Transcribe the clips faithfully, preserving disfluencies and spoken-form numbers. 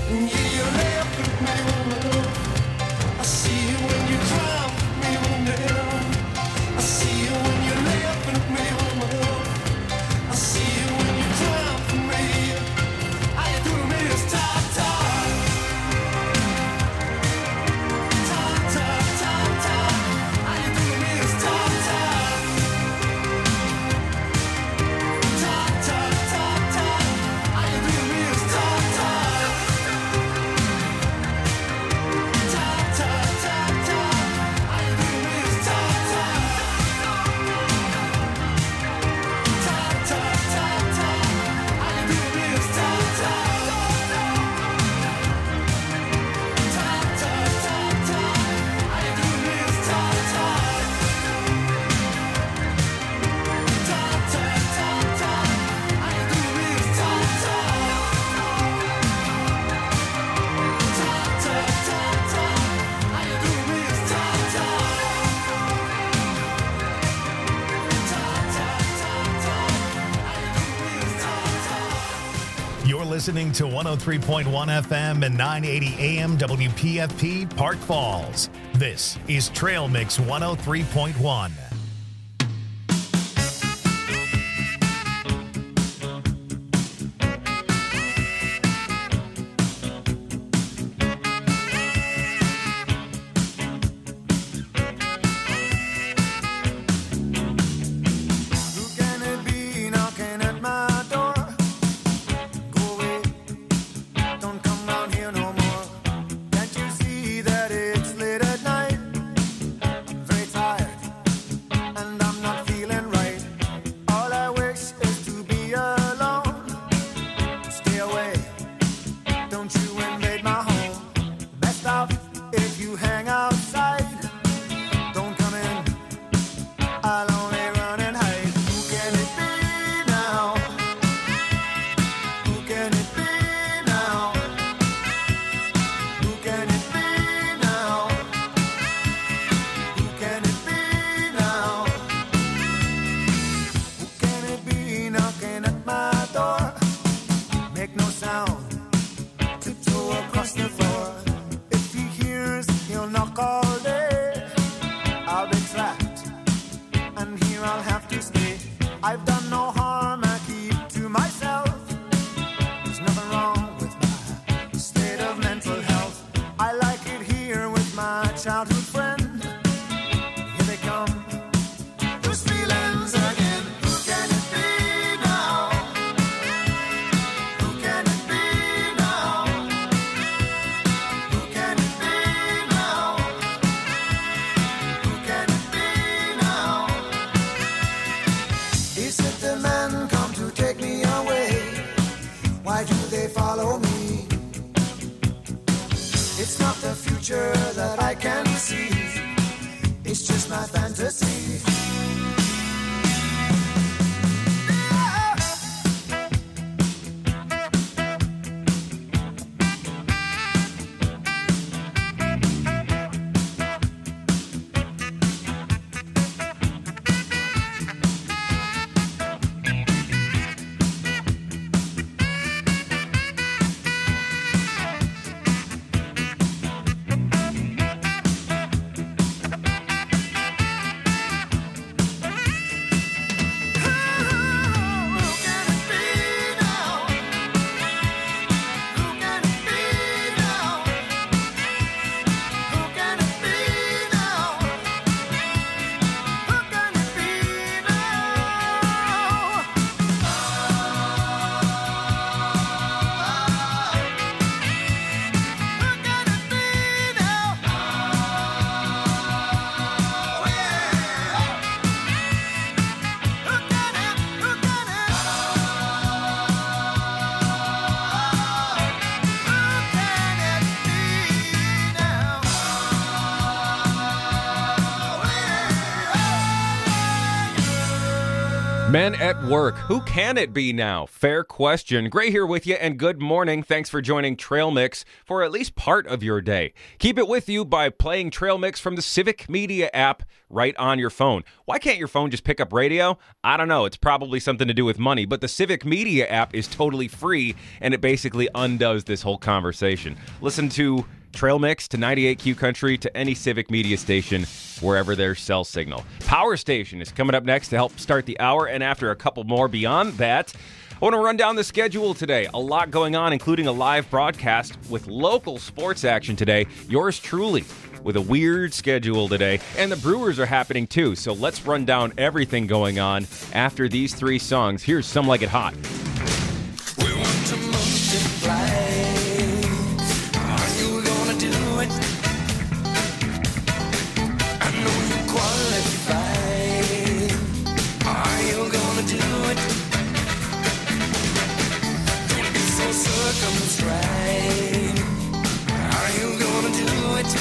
Listening to one oh three point one F M and nine eighty A M W P F P Park Falls. This is Trail Mix one oh three point one. Men at work, who can it be now? Fair question. Gray here with you, and good morning. Thanks for joining Trail Mix for at least part of your day. Keep it with you by playing Trail Mix from the Civic Media app right on your phone. Why can't your phone just pick up radio? I don't know. It's probably something to do with money, but the Civic Media app is totally free, and it basically undoes this whole conversation. Listen to Trail Mix to ninety-eight Q Country to any Civic Media station wherever there's cell signal. Power Station is coming up next to help start the hour, and after a couple more beyond that, I want to run down the schedule today. A lot going on, including a live broadcast with local sports action today. Yours truly with a weird schedule today, and the Brewers are happening too, so let's run down everything going on after these three songs. Here's Some Like It Hot. We want to multiply. Right. Are you gonna do it?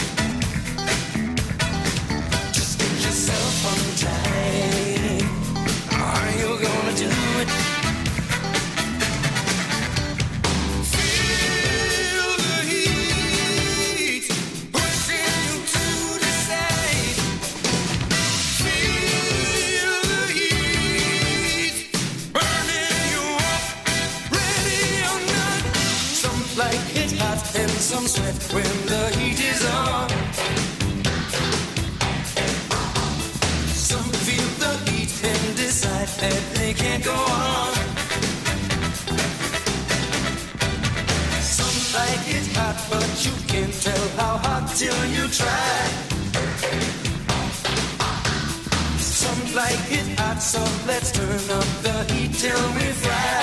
Just get yourself untied. Are you gonna do it? Feel the heat pushing you to decide. Feel the heat burning you up, ready or not. Some like it hot and some sweat when the heat is on. Some feel the heat and decide that they can't go on. Some like it hot, but you can't tell how hot till you try. Some like it hot, so let's turn up the heat till we fry.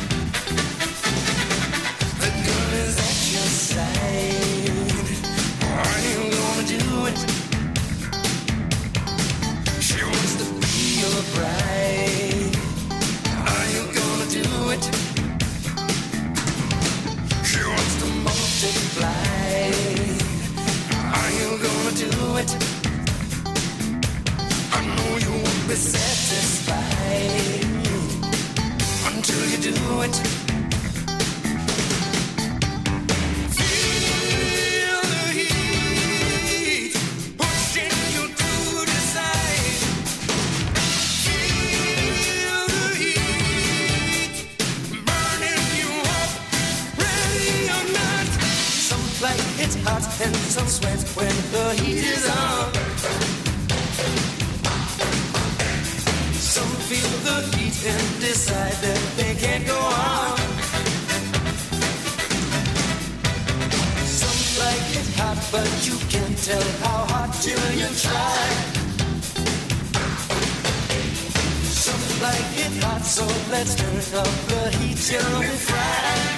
Are you gonna do it? She wants to be your bride. Are you gonna do it? She wants to multiply. Are you gonna do it? I know you won't be satisfied until you do it. It's hot and some sweat when the heat is on. Some feel the heat and decide that they can't go on. Some like it hot, but you can't tell how hot till you try. Some like it hot, so let's turn up the heat till we fry.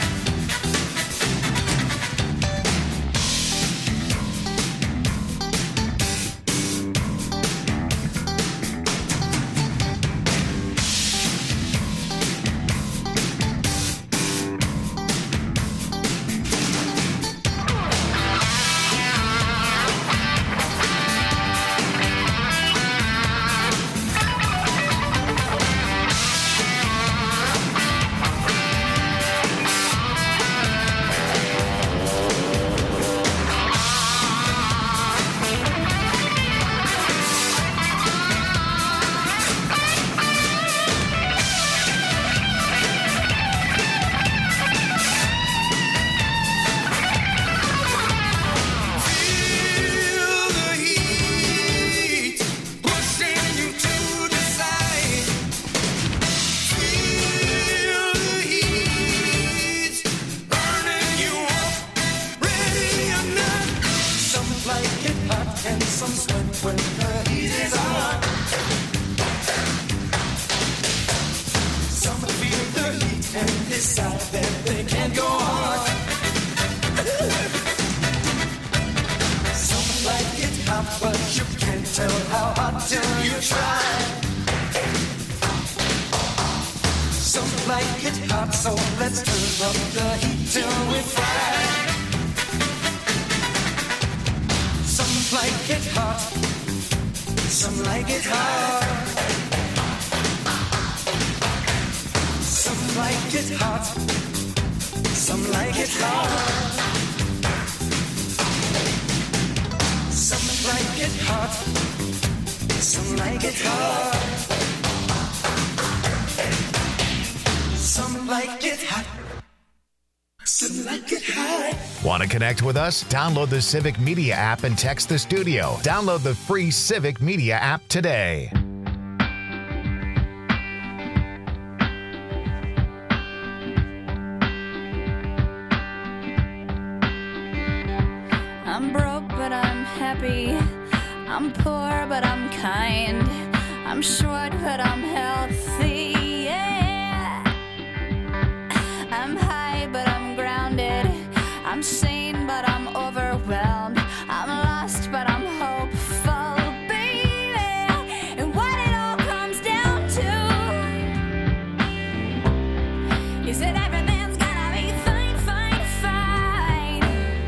Like it hot, so let's turn up the heat till we fry. Some like it hot, some like it hot. hot. Some like it hot. Some like it hot. Some like it hot. Some like it hot. Some like it hot. Want to connect with us? Download the Civic Media app and text the studio. Download the free Civic Media app today. I'm broke, but I'm happy. I'm poor, but I'm kind. I'm short, but I'm healthy. Yeah. I'm high, but I'm grounded. I'm sane, but I'm overwhelmed. I'm lost, but I'm hopeful, baby. And what it all comes down to is that everything's gonna be fine, fine, fine.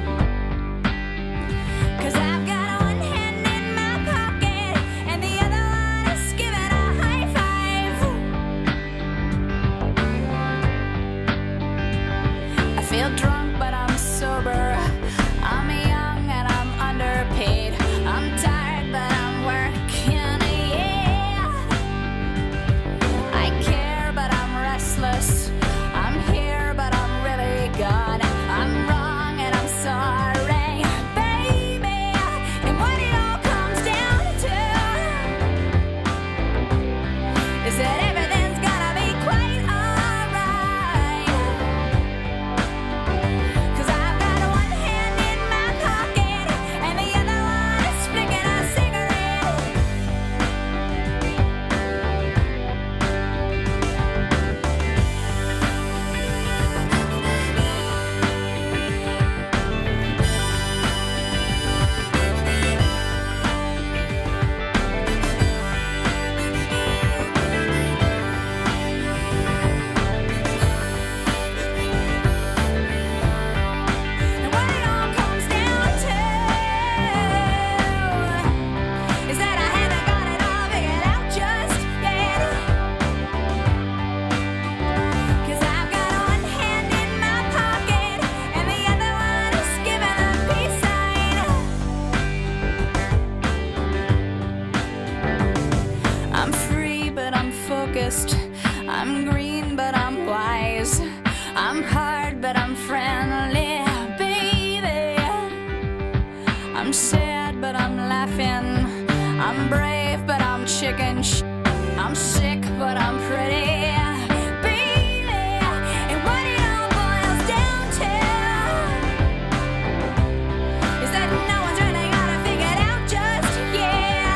'Cause I've got one hand in my pocket and the other one is giving a high five. I feel drunk, but I'm sober. I'm young and I'm underpaid. I'm tired, but I'm working, yeah. I care, but I'm restless. I'm here, but I'm really gone. I'm wrong and I'm sorry, baby. And what it all comes down to is that everything's gonna be quite alright. 'Cause I've got one hand in my pocket and the other one is flicking a cigarette. And what it all comes down to is that I haven't got it all figured out just yet. 'Cause I've got one hand in my pocket and the other one is giving a peace sign. I'm free, but I'm focused. I'm green, but I'm wise. I'm hard, but I'm friendly, baby. I'm sad, but I'm laughing. I'm brave, but I'm chicken sh- I'm sick, but I'm pretty, baby. And what it all boils down to is that no one's really got it figured out just yet.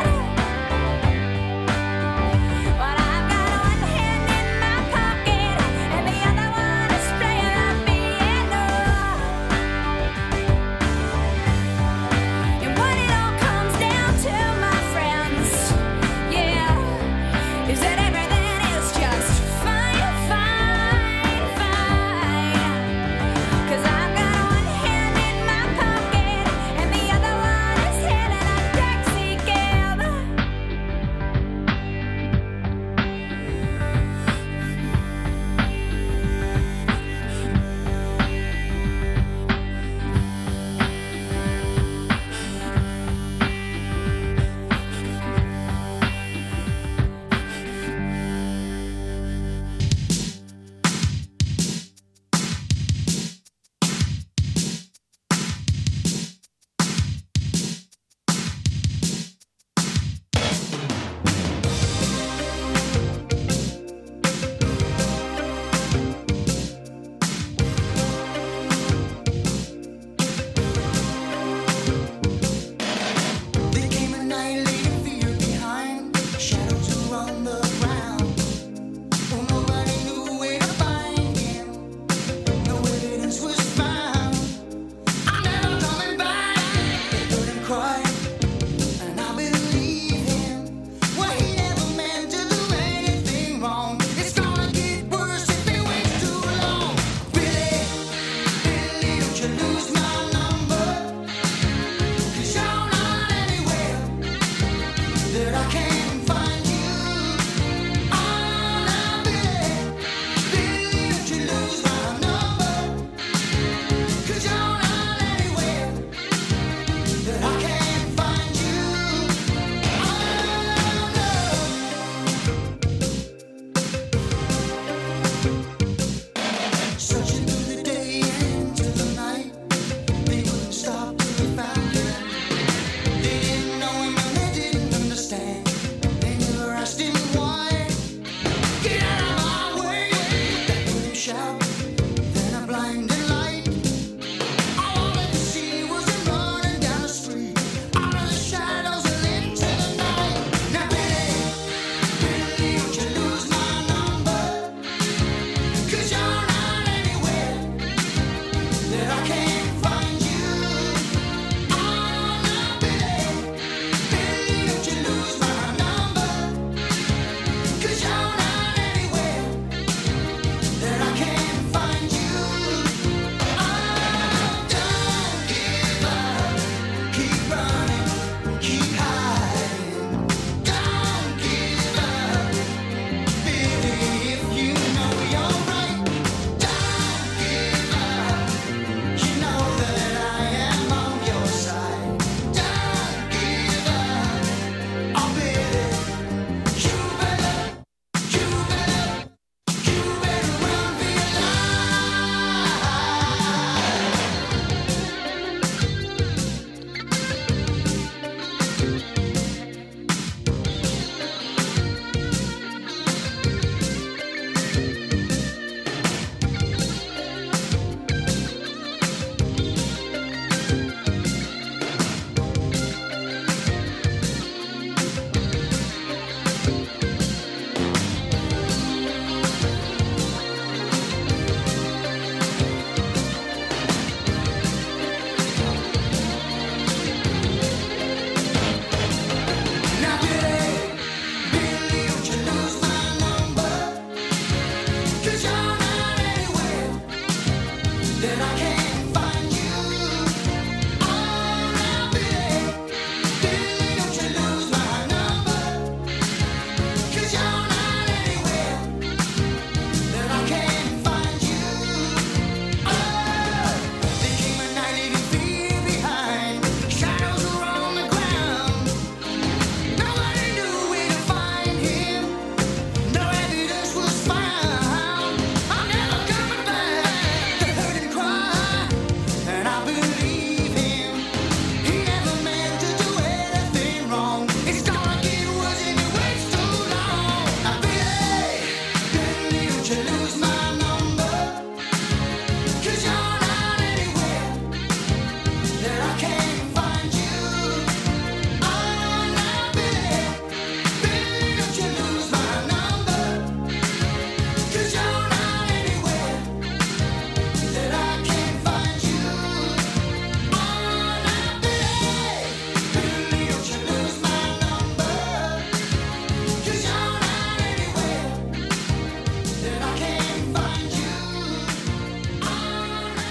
But I've got one hand in my pocket and the other one is playing the piano. And what it all comes down to, my friends, yeah, is that everything is just fine, fine, fine. 'Cause I've got one hand in my pocket and the other one is hailing a taxi cab. There came a night leaving fear behind, shadows around the ground. Oh, nobody knew where to find him. No evidence was found. I'm never coming back. They heard him cry, and I believe him. Well, he never meant to do anything wrong. It's gonna get worse if he waits too long. Billy, Billy, don't you lose my number? 'Cause you're not anywhere that I can find you. Oh, now, Billy, Billy, don't you lose my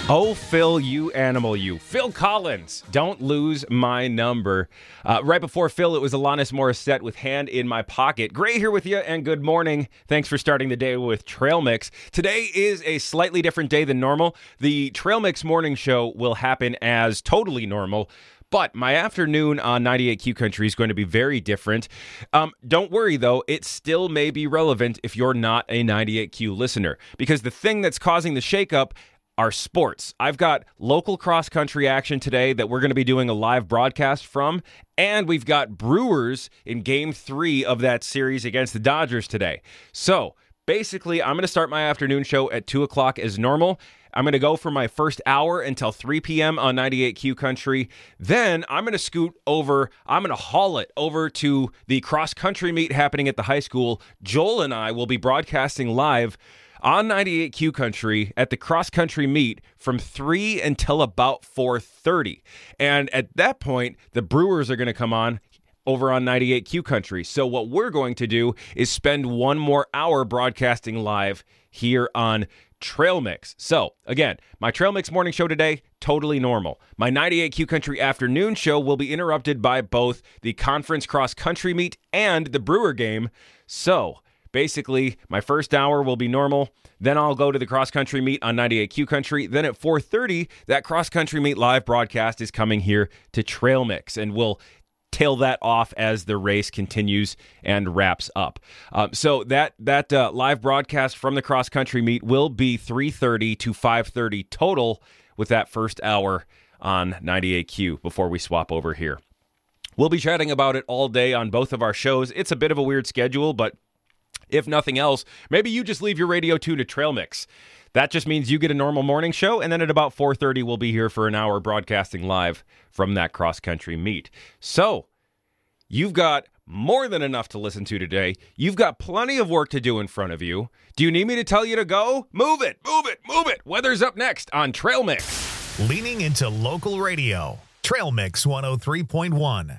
Oh, Phil, you animal, you. Phil Collins, Don't Lose My Number. Uh, right before Phil, it was Alanis Morissette with Hand in My Pocket. Gray here with you, and good morning. Thanks for starting the day with Trail Mix. Today is a slightly different day than normal. The Trail Mix morning show will happen as totally normal, but my afternoon on ninety-eight Q Country is going to be very different. Um, don't worry, though. It still may be relevant if you're not a ninety-eight Q listener, because the thing that's causing the shakeup are sports. I've got local cross-country action today that we're going to be doing a live broadcast from, and we've got Brewers in Game three of that series against the Dodgers today. So, basically, I'm going to start my afternoon show at two o'clock as normal. I'm going to go for my first hour until three p.m. on ninety-eight Q Country. Then I'm going to scoot over, I'm going to haul it over to the cross-country meet happening at the high school. Joel and I will be broadcasting live on ninety-eight Q Country at the cross-country meet from three until about four thirty. And at that point, the Brewers are going to come on over on ninety-eight Q Country. So what we're going to do is spend one more hour broadcasting live here on Trail Mix. So, again, my Trail Mix morning show today, totally normal. My ninety-eight Q Country afternoon show will be interrupted by both the conference cross-country meet and the Brewer game. So, basically, my first hour will be normal. Then I'll go to the cross-country meet on ninety-eight Q Country. Then at four thirty, that cross-country meet live broadcast is coming here to Trail Mix, and we'll tail that off as the race continues and wraps up. Um, so that that uh, live broadcast from the cross-country meet will be three thirty to five thirty total with that first hour on ninety-eight Q before we swap over here. We'll be chatting about it all day on both of our shows. It's a bit of a weird schedule, but if nothing else, maybe you just leave your radio tune to Trail Mix. That just means you get a normal morning show, and then at about four thirty, we'll be here for an hour broadcasting live from that cross-country meet. So, you've got more than enough to listen to today. You've got plenty of work to do in front of you. Do you need me to tell you to go? Move it, move it, move it. Weather's up next on Trail Mix. Leaning into local radio. Trail Mix one oh three point one.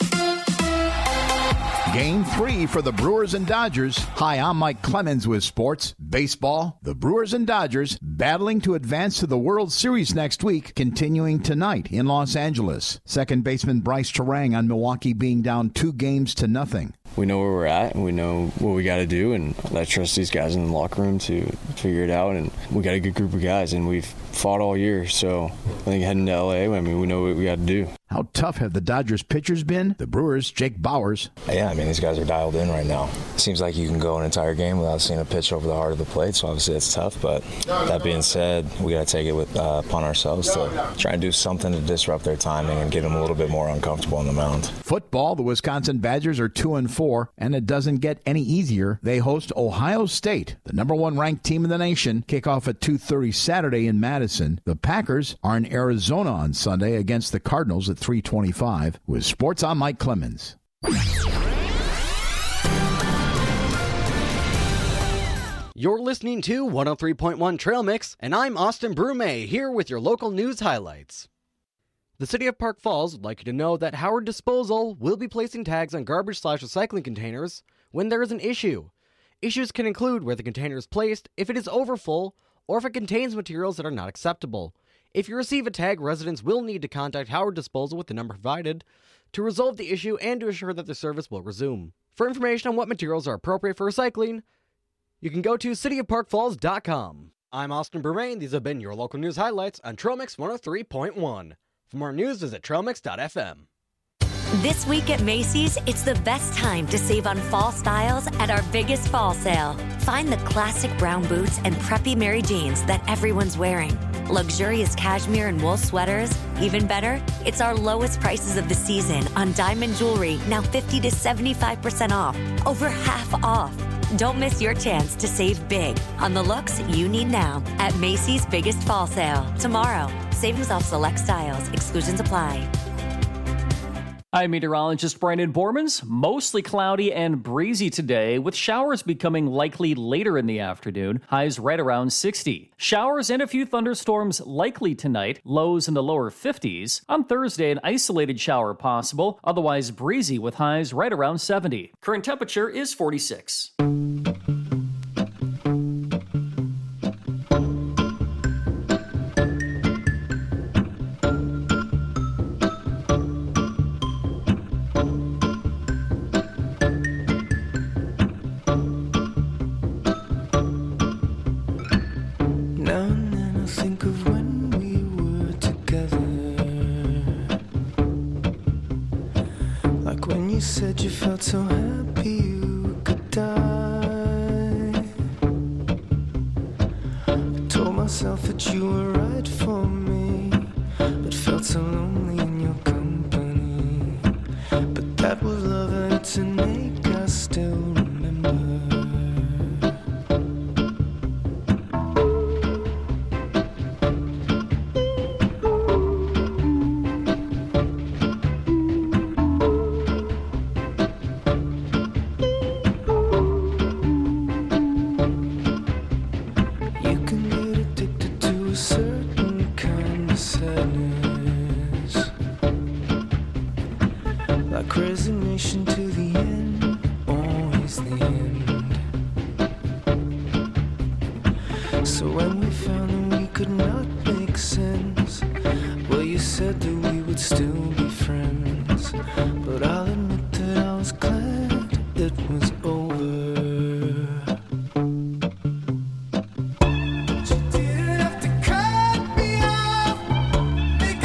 Game three for the Brewers and Dodgers. Hi, I'm Mike Clemens with sports. Baseball, the Brewers and Dodgers battling to advance to the World Series next week, continuing tonight in Los Angeles. Second baseman Bryce Terang on Milwaukee being down two games to nothing. We know where we're at, and we know what we got to do, and I trust these guys in the locker room to figure it out, and we got a good group of guys, and we've fought all year, so I think heading to L A, I mean, we know what we got to do. How tough have the Dodgers pitchers been? The Brewers, Jake Bauers. Yeah, I mean, these guys are dialed in right now. It seems like you can go an entire game without seeing a pitch over the heart of the plate, so obviously it's tough, but that being said, we got to take it with, uh, upon ourselves to try and do something to disrupt their timing and get them a little bit more uncomfortable on the mound. Football, the Wisconsin Badgers are two and four, and it doesn't get any easier. They host Ohio State, the number one ranked team in the nation. Kickoff at two thirty Saturday in Madison. The Packers are in Arizona on Sunday against the Cardinals at three twenty-five. With sports, I'm Mike Clemens. You're listening to one oh three point one Trail Mix, and I'm Austin Brumé, here with your local news highlights. The City of Park Falls would like you to know that Howard Disposal will be placing tags on garbage slash recycling containers when there is an issue. Issues can include where the container is placed, if it is overfull, or if it contains materials that are not acceptable. If you receive a tag, residents will need to contact Howard Disposal with the number provided to resolve the issue and to assure that the service will resume. For information on what materials are appropriate for recycling, you can go to city of park falls dot com. I'm Austin Brumé, and these have been your local news highlights on Trail Mix one oh three point one. For more news, visit trail mix dot f m. This week at Macy's, it's the best time to save on fall styles at our biggest fall sale. Find the classic brown boots and preppy Mary Janes that everyone's wearing. Luxurious cashmere and wool sweaters. Even better, it's our lowest prices of the season on diamond jewelry, now fifty to seventy-five percent off. Over half off. Don't miss your chance to save big on the looks you need now at Macy's biggest fall sale tomorrow. Savings off select styles. Exclusions apply. I'm meteorologist Brandon Bormans. Mostly cloudy and breezy today, with showers becoming likely later in the afternoon. Highs right around sixty. Showers and a few thunderstorms likely tonight. Lows in the lower fifties. On Thursday, an isolated shower possible. Otherwise breezy with highs right around seventy. Current temperature is forty-six. said you felt so happy you could die. I told myself that you were right for me, but felt so lonely in your company. But that was love and it's an ache I still remember. Resignation to the end, always the end. So when we found that we could not make sense, well, you said that we would still be friends. But I'll admit that I was glad it was over. You didn't have to cut me off, make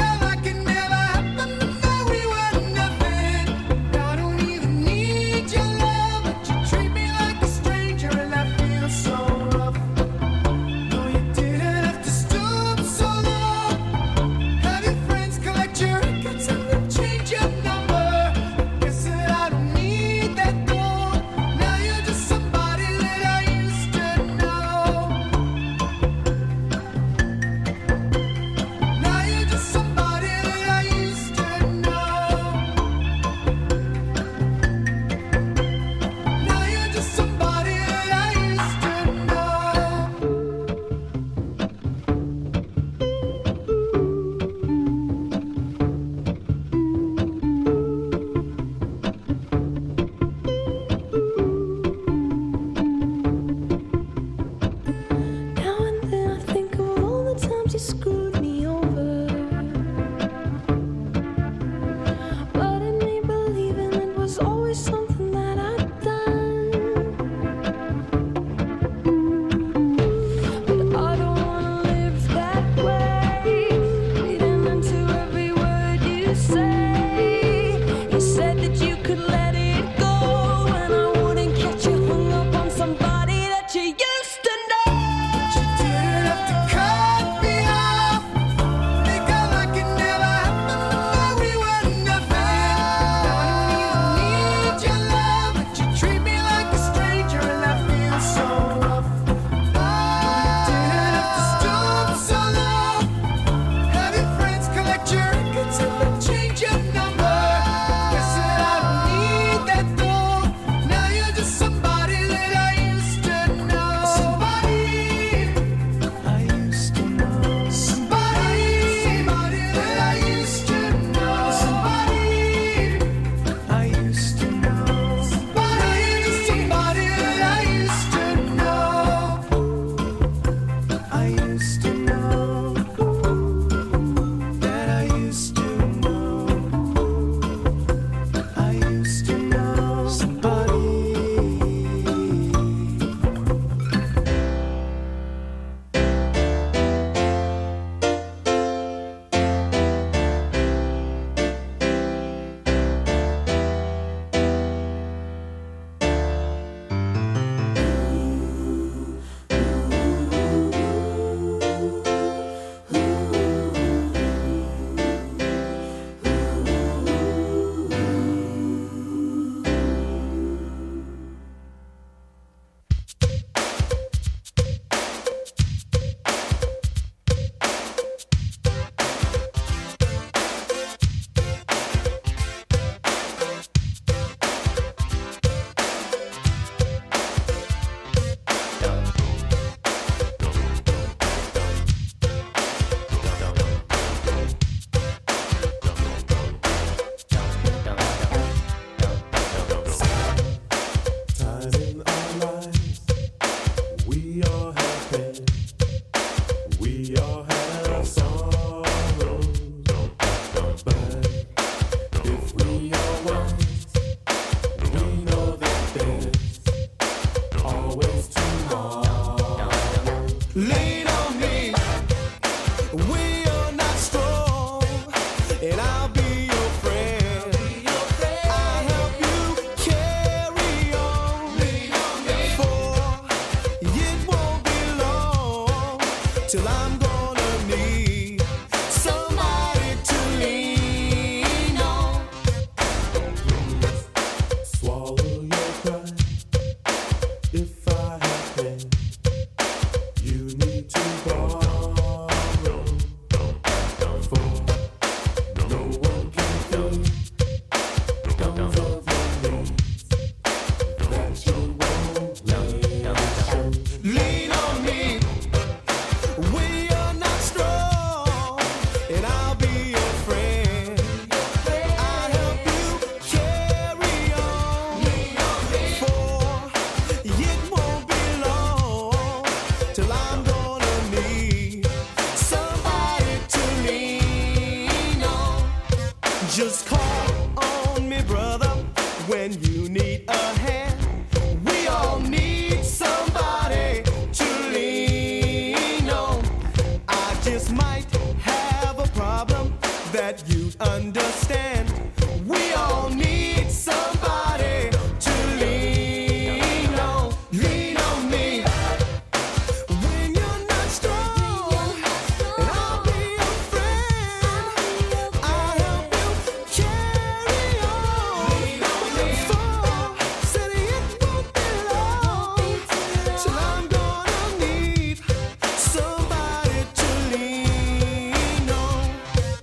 and I'll be your friend. I'll help you carry on, for it won't be long till I'm gonna need somebody to lean on. Just call on me, brother, when you need a hand. We all need somebody to lean on. I just might have a problem that you'd understand. We all need somebody to lean on. Lean on me when you're not strong, and I'll be your friend. I'll help you carry on. For said it won't be long till I'm gonna need somebody to lean on.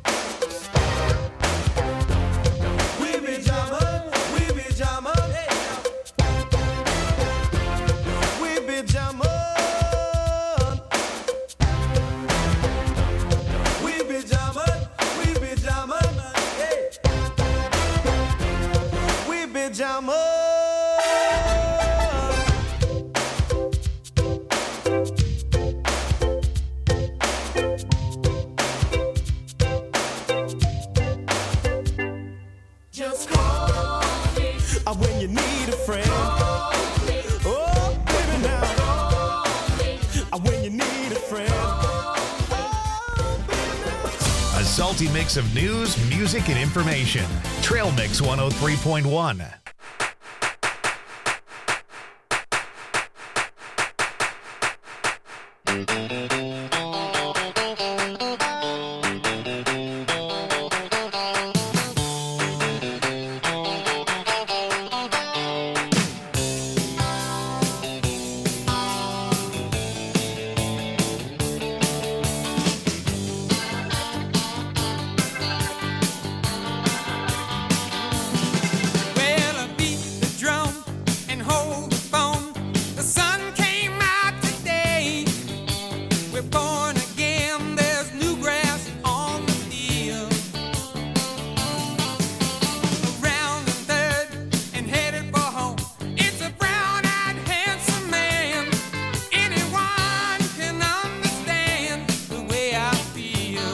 We be jamming, we be jamming, we be jamming, we be jamming, we be jamming, hey. We be jamming. Just call me uh, when you need a friend. Oh, baby, now. Uh, when you need a friend. A salty mix of news, music, and information. Trail Mix one oh three point one. Well, I beat the drum and hold the phone. The sun came out today. We're born again. There's new grass on the field. Around the third and headed for home. It's a brown-eyed, handsome man. Anyone can understand the way I feel.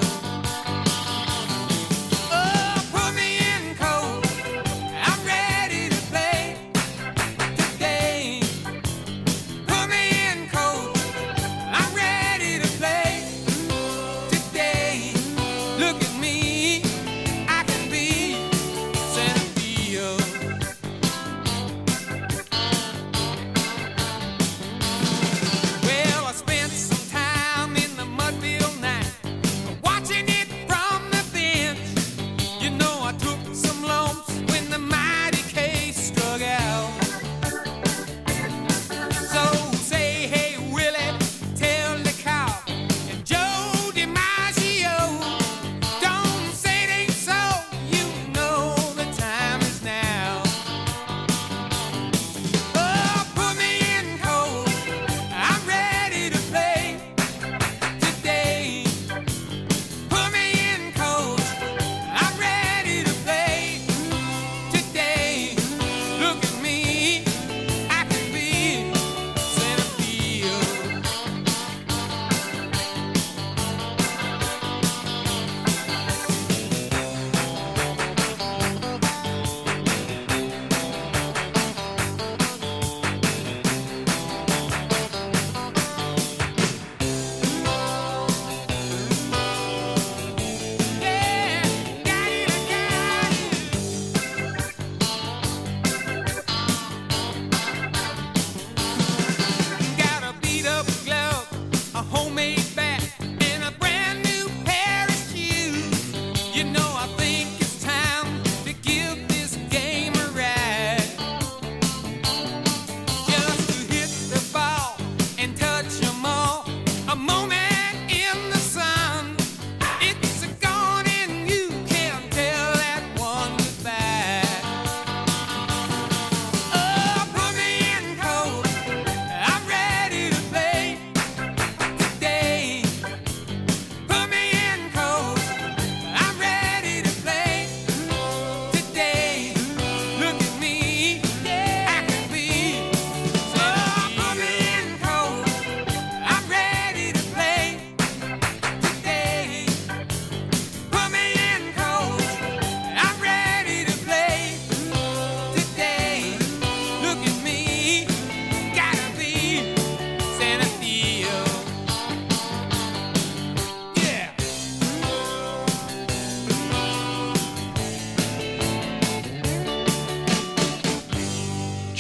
Oh, put me in cold. I'm ready to play today. Put me in cold. I'm ready to play today. Look at me. I can be center field. Well, I spent some time in the Mudville night, watching it from the bench. You know I took some lumps when the mighty case struck out. So say, hey, Willie, tell the cop and Joe DiMaggio, don't say it ain't so. You know the time is now. Oh, put me in cold. I'm ready to play today. Put me in cold. I'm ready to play today. Look at me. I can be center field. Yeah, got it, I got it. Got a beat up glove, a homemade bat, and a brand new pair of shoes. You know, I think it's time to give this game a ride. Just to hit the ball and touch 'em all. A moment in the sun. It's gone and you can't tell that one goodbye. Oh, put me in cold. I'm ready to play today. Put me in cold.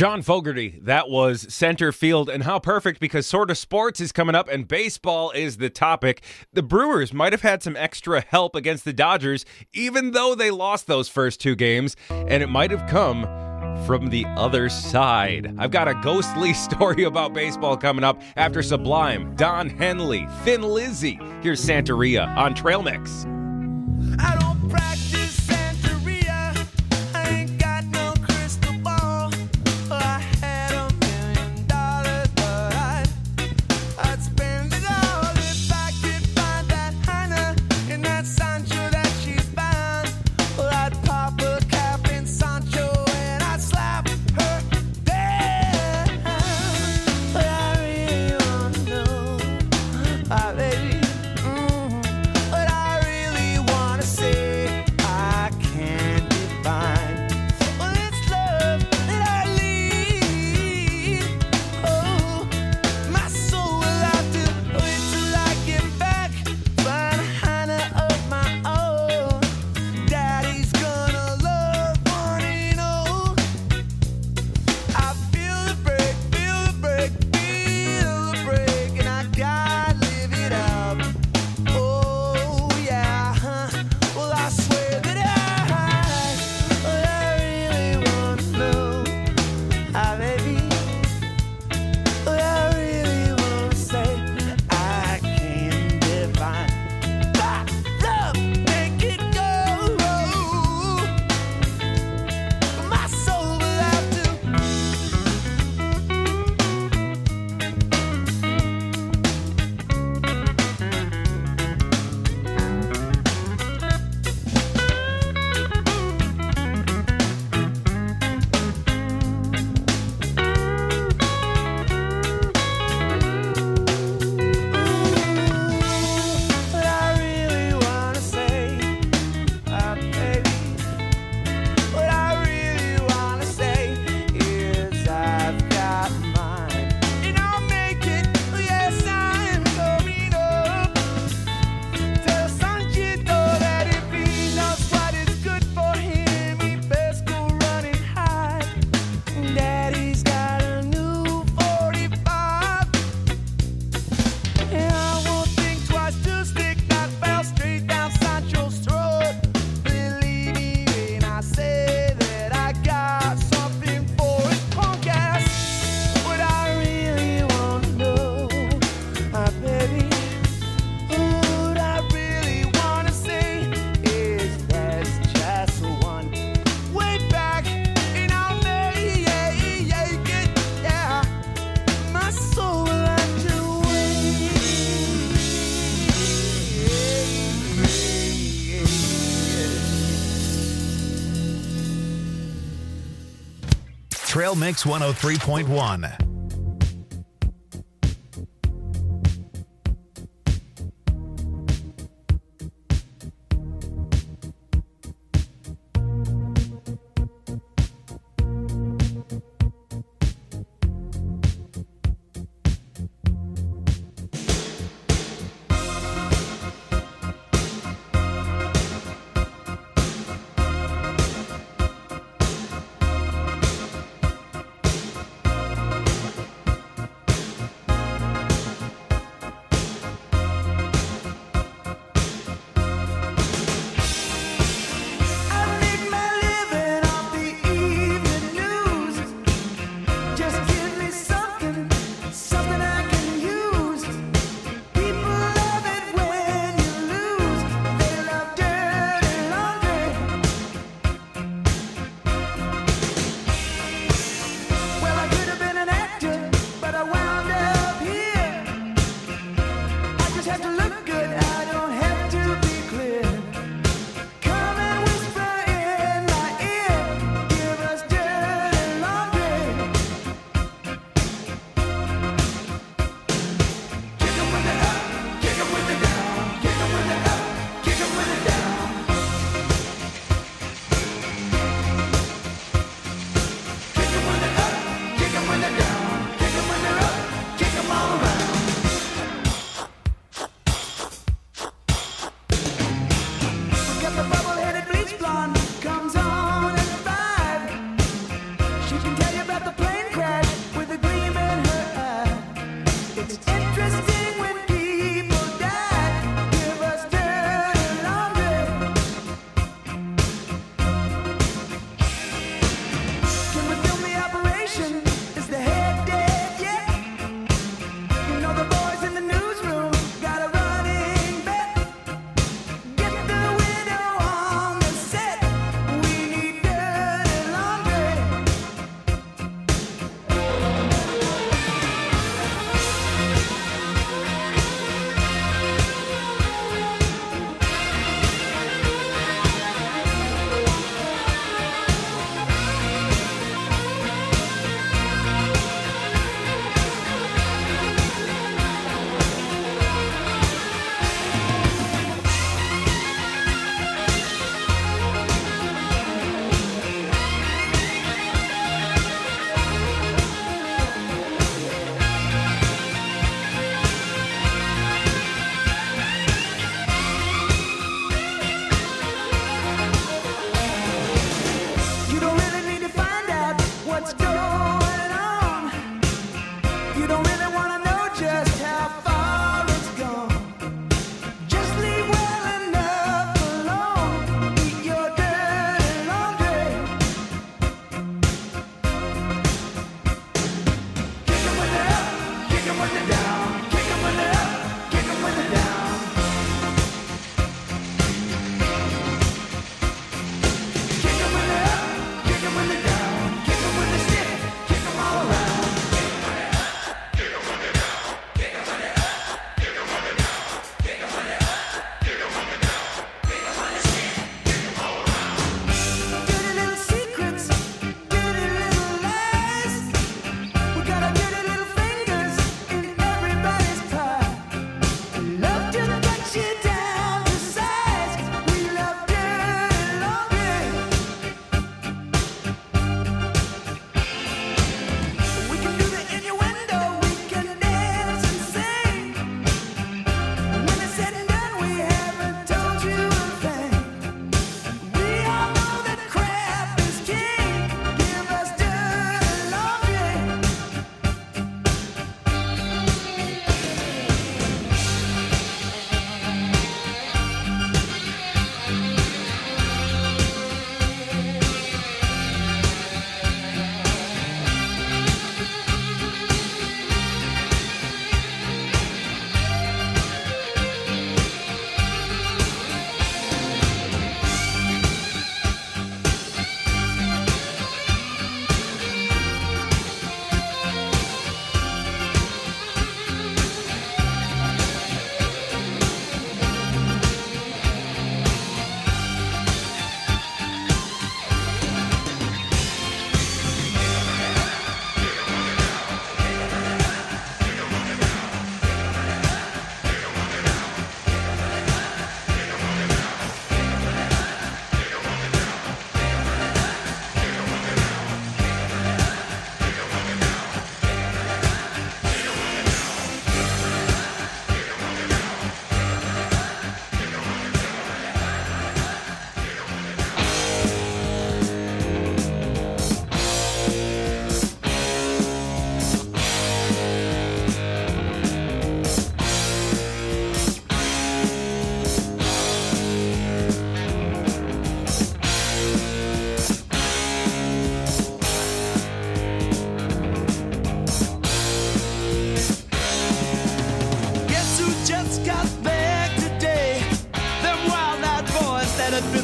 John Fogerty, that was center field, and how perfect, because Sort of Sports is coming up and baseball is the topic. The Brewers might have had some extra help against the Dodgers, even though they lost those first two games, and it might have come from the other side. I've got a ghostly story about baseball coming up after Sublime, Don Henley, Thin Lizzy. Here's Santeria on Trail Mix. I don't practice Santeria. I ain't got no crystal ball. I had a million dollars, but I'd, I'd spend it all if I could find that Hannah in that Sancho that she's found. Well, I'd pop a cap in Sancho and I'd slap her down. But I really want to know, ah, baby. But I really want to say I can't define. Well, it's love that I lead. Oh, my soul will have to wait till I get back. Find Hannah of my own. Daddy's gonna love one and all. I feel the break, feel the break, feel the break, and I gotta live it up. Oh yeah, huh? Well I swear that I, well, I really want to know, ah baby. Well I really want to say I can't define. Ah, love, make it go. My soul will have to. But I really wanna say, ah baby. What I really wanna say is I've got mine, and I'll make it. Yes, I'm coming up. Tell Sanchito that if he knows what is good for him, he best go run and hide. Daddy's got a new forty-five. And I won't think twice to stick that bell straight down Sancho's throat. Believe me when I say that I got something for his punk ass. What I really want to know, my baby, what I really want to say is there's just one way back, and I'll make it, yeah. My soul will have to wait. Trail Mix one oh three point one.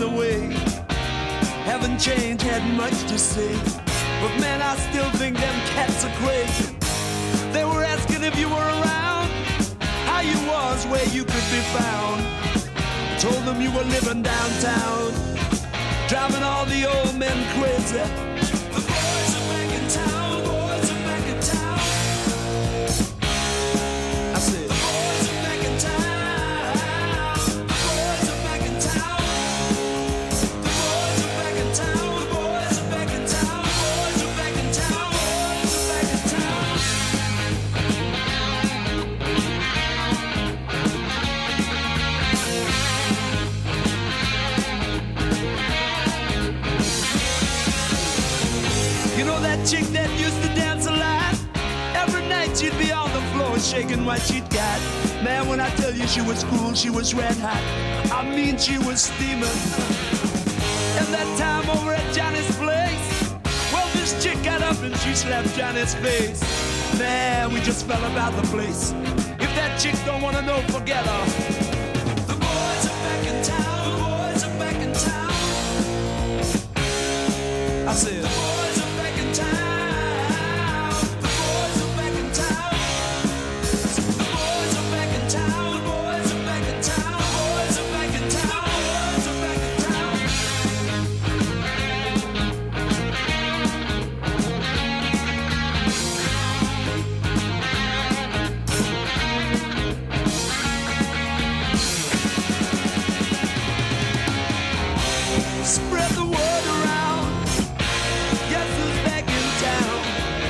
way. Haven't changed, had much to say, but man, I still think them cats are crazy. They were asking if you were around, how you was, where you could be found. Told them you were living downtown, driving all the old men crazy. The boys are back in town, boys are back in town. I said, the boys are back in town, the boys are back in town. The boys are back in town, the boys are back in town, boys are back in town, boys are back in town. You know that chick that used to dance a lot? Every night she'd be on the floor shaking what she'd got. Man, when I tell you she was cool, she was red hot. I mean, she was steaming. And that time over at Johnny's place, well, this chick got up and she slapped Johnny's face. Man, we just fell about the place. If that chick don't wanna know, forget her. The boys are back in town, the boys are back in town. I said, the boys are back in town, the boys are back in town. The boys are back in town, the boys are back in town, the boys are back in town, the boys are back in town. Spread the word around. Guess who's back in town?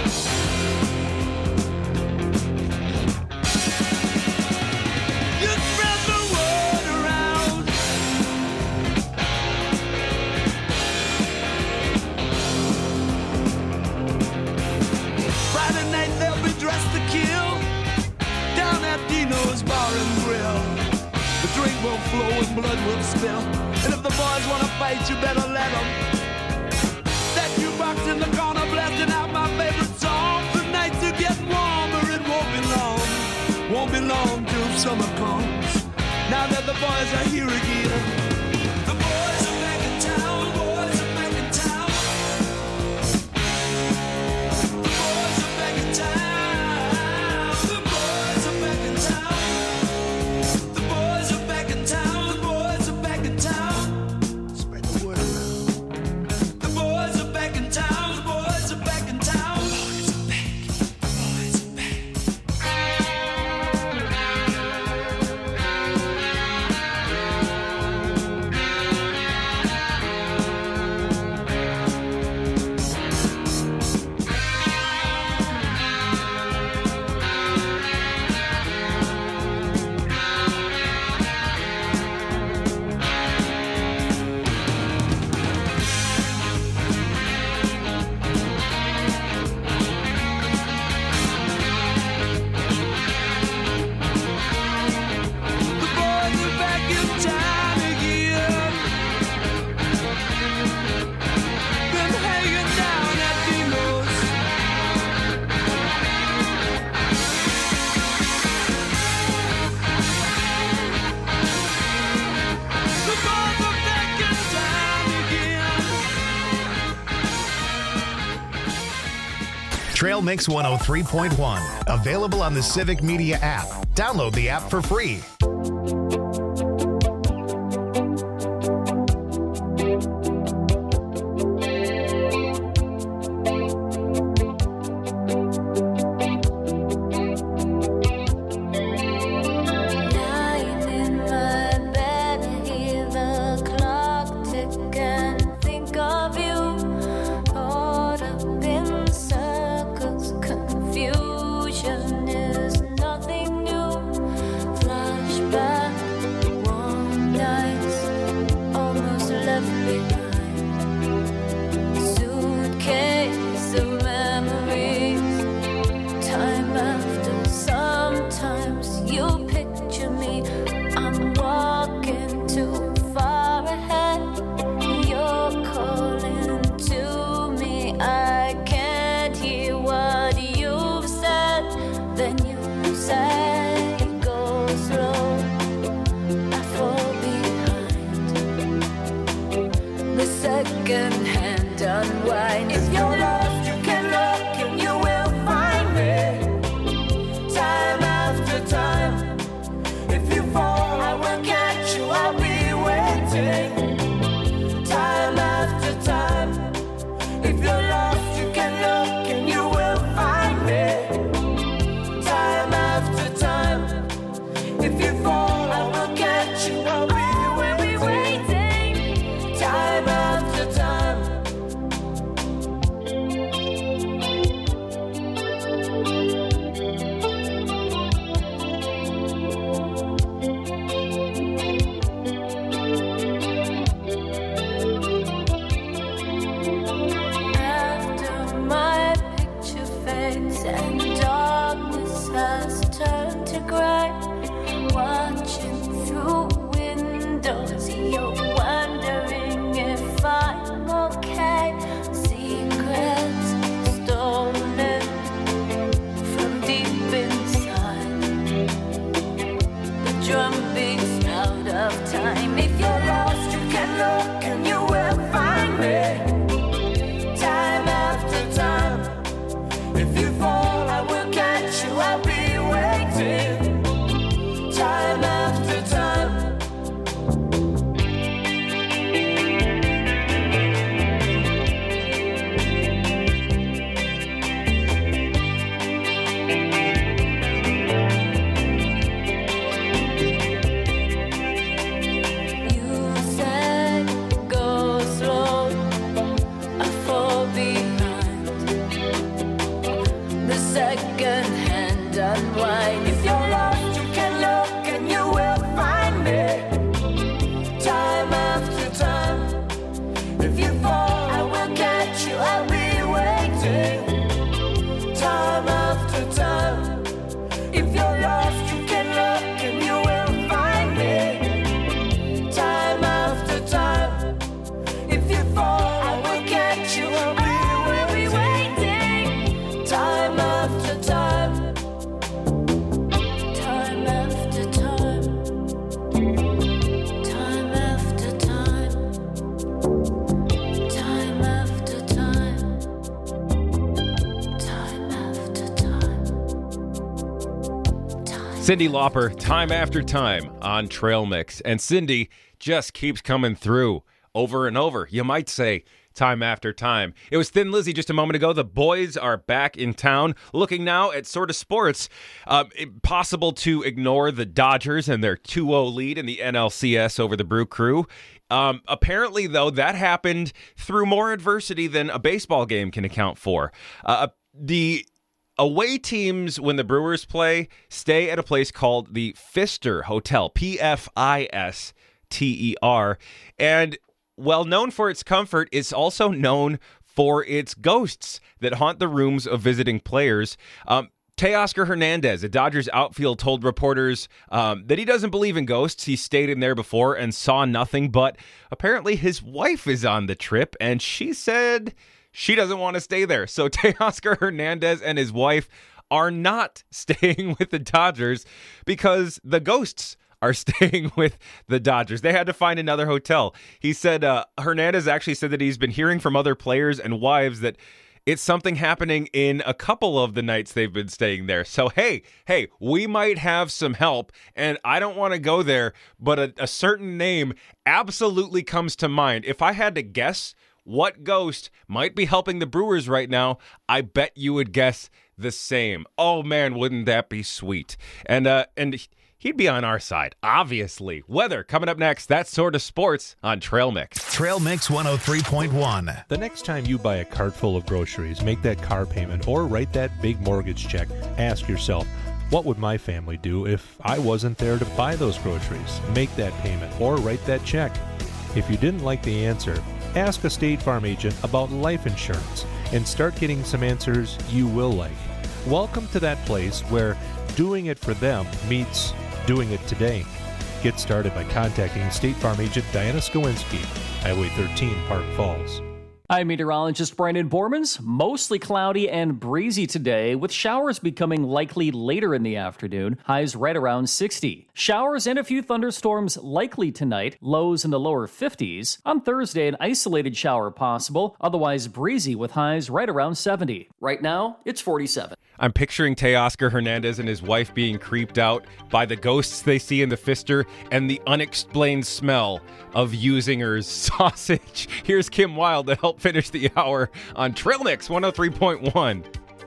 You spread the word around. Friday night they'll be dressed to kill down at Dino's Bar and Grill. The drink will flow and blood will spill. And if the boys wanna fight, you better let them. That jukebox in the corner blasting out my favorite song. The nights are getting warmer, it won't be long. Won't be long till summer comes. Now that the boys are here again. The boys are back in town, the boys are back in town. The boys are back in town. The boys are back in town. The boys are back in town, the boys are back in town. Spread the word around. The boys are back in town, the boys are back in town. The boys are back, the boys are back. The boys are back in town again. Been hanging down at Dino's. The boys are back in town again. Trail Mix one oh three point one. Available on the Civic Media app. Download the app for free. Lying in my bed, hear the clock tick and think of you. Caught up in circles, confusion is nothing new. Flashback, warm nights, almost left behind. Suitcase of memories. Time after, sometimes you picture me. I'm walking too far ahead. You're calling to me. I can't hear what you've said. Then you say, go slow. I fall behind. second-hand unwind. If you're lost, you can look and you will find me. Time after time. If you fall, I will catch you. I'll be waiting. Time after time. If you're lost, you can look and you will find me. Time after time. If you fall, I will catch you. I'll be waiting. Time after time. After my picture fades and darkness has turned to gray, watching through windows, you're wondering if I'm okay. Secrets stolen from deep inside. The drum beats out of time. If you're lost, you can look and you will find me. Time after time. If you fall, I will catch you. I'll be waiting. Time after time. You said go slow, I fall behind. The second-hand unwind. If you're lost, you can look and you will find me. Time after time. If you fall, I will catch you. I'll be waiting. Time after time. If you're lost, you can look and you will find me. Time after time. If you fall, I will catch you. I'll be waiting. Time after time. Time after time. Time after time. Time after time. Time after time. Cyndi Lauper, Time After Time on Trail Mix. And Cyndi just keeps coming through over and over. You might say time after time. It was Thin Lizzy just a moment ago. The boys are back in town. Looking now at sort of sports. Um, impossible to ignore the Dodgers and their two oh lead in the N L C S over the Brew Crew. Um, apparently, though, that happened through more adversity than a baseball game can account for. Uh, the away teams, when the Brewers play, stay at a place called the Pfister Hotel, P F I S T E R. And well known for its comfort, it's also known for its ghosts that haunt the rooms of visiting players. Um, Teoscar Hernandez, a Dodgers outfield, told reporters um, that he doesn't believe in ghosts. He stayed in there before and saw nothing, but apparently his wife is on the trip, and she said she doesn't want to stay there. So Teoscar Hernandez and his wife are not staying with the Dodgers because the ghosts are staying with the Dodgers. They had to find another hotel. He said, uh, Hernandez actually said that he's been hearing from other players and wives that it's something happening in a couple of the nights they've been staying there. So, hey, hey, we might have some help, and I don't want to go there, but a, a certain name absolutely comes to mind. If I had to guess what ghost might be helping the Brewers right now, I bet you would guess the same. Oh, man, wouldn't that be sweet? And, uh, and... he'd be on our side, obviously. Weather coming up next. That's sort of sports on Trail Mix. Trail Mix one oh three point one. The next time you buy a cart full of groceries, make that car payment, or write that big mortgage check, ask yourself, what would my family do if I wasn't there to buy those groceries, make that payment, or write that check? If you didn't like the answer, ask a State Farm agent about life insurance and start getting some answers you will like. Welcome to that place where doing it for them meets doing it today. Get started by contacting State Farm agent Diana Skowinski, Highway thirteen, Park Falls. I'm meteorologist Brandon Bormans. Mostly cloudy and breezy today, with showers becoming likely later in the afternoon. Highs right around sixty. Showers and a few thunderstorms likely tonight. Lows in the lower fifties. On Thursday, an isolated shower possible. Otherwise breezy with highs right around seventy. Right now, it's forty-seven. I'm picturing Teoscar Hernandez and his wife being creeped out by the ghosts they see in the Pfister and the unexplained smell of Usinger's sausage. Here's Kim Wilde to help finish the hour on Trail Mix one oh three point one.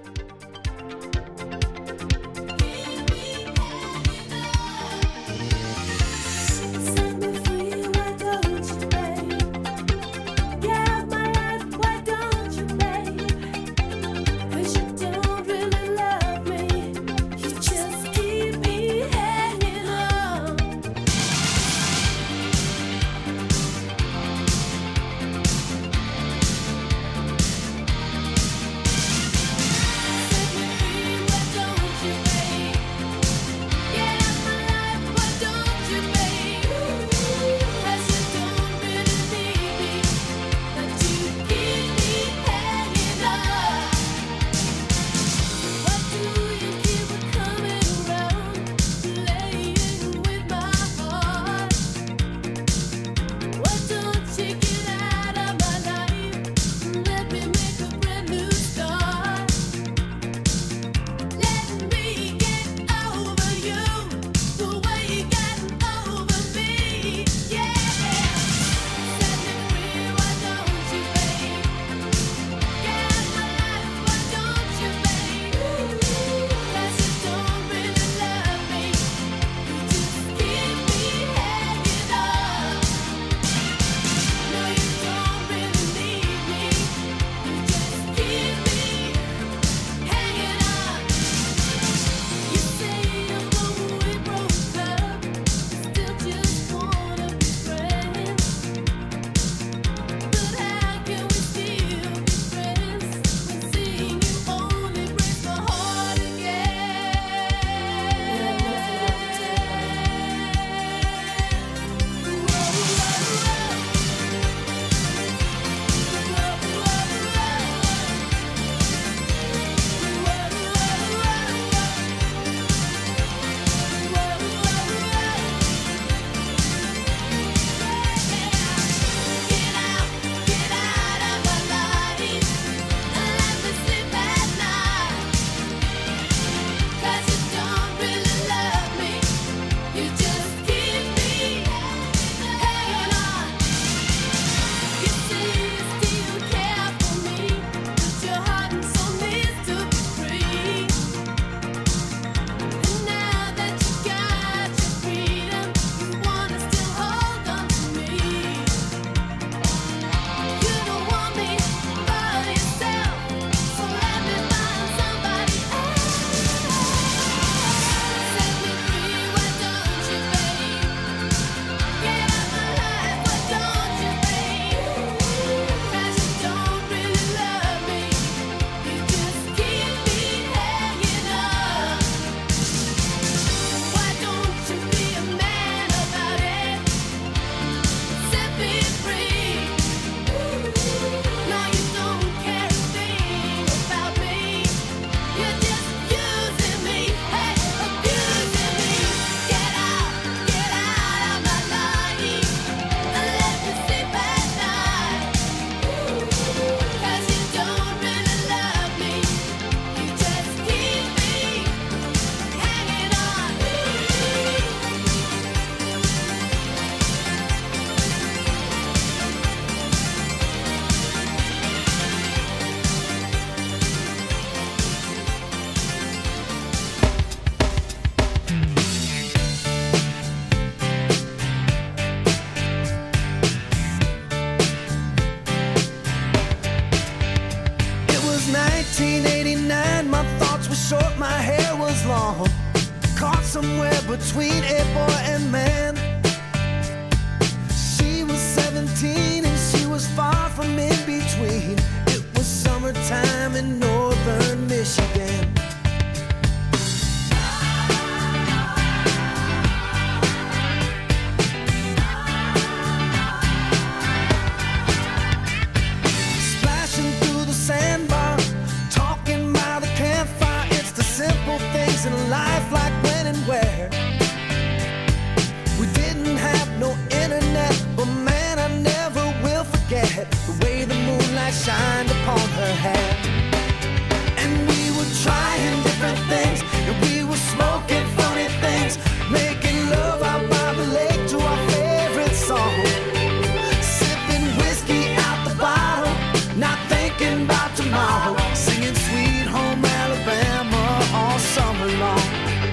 nineteen eighty-nine, my thoughts were short, my hair was long, caught somewhere between a boy and man. She was seventeen and she was far from in between. It was summertime in northern Michigan. light shined upon her hair. And we were trying different things, and we were smoking funny things, making love out by the lake to our favorite song. Sipping whiskey out the bottle, not thinking about tomorrow, singing Sweet Home Alabama all summer long.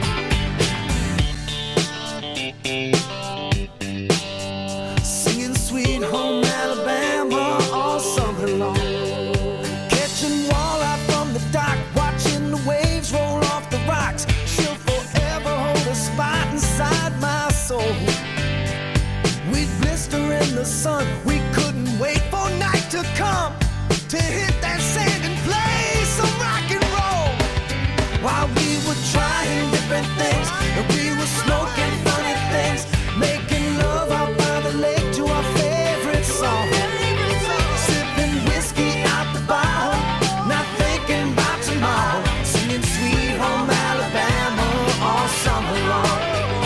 Singing Sweet Home Alabama all summer long. Catching walleye from the dock, watching the waves roll off the rocks. She'll forever hold a spot inside my soul. We'd blister in the sun, we couldn't wait for night to come to hit that sand and play some rock and roll. While we were trying different things, and we were smoking funny things, making love out by the lake to our favorite song. Sipping whiskey out the bottle, not thinking about tomorrow, singing Sweet Home Alabama all summer long.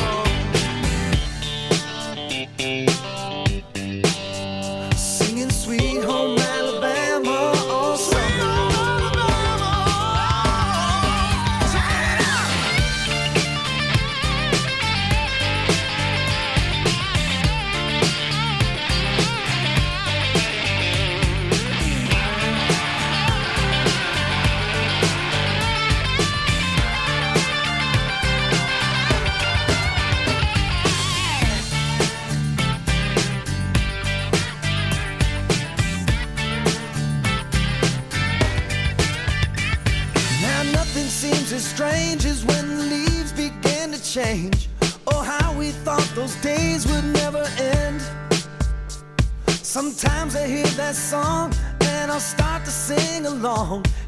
Singing Sweet Home Alabama all summer long. Now nothing seems as strange as when the leaves begin to change. Oh, how we thought those days would never end. Sometimes I hear that song and I'll start to sing along.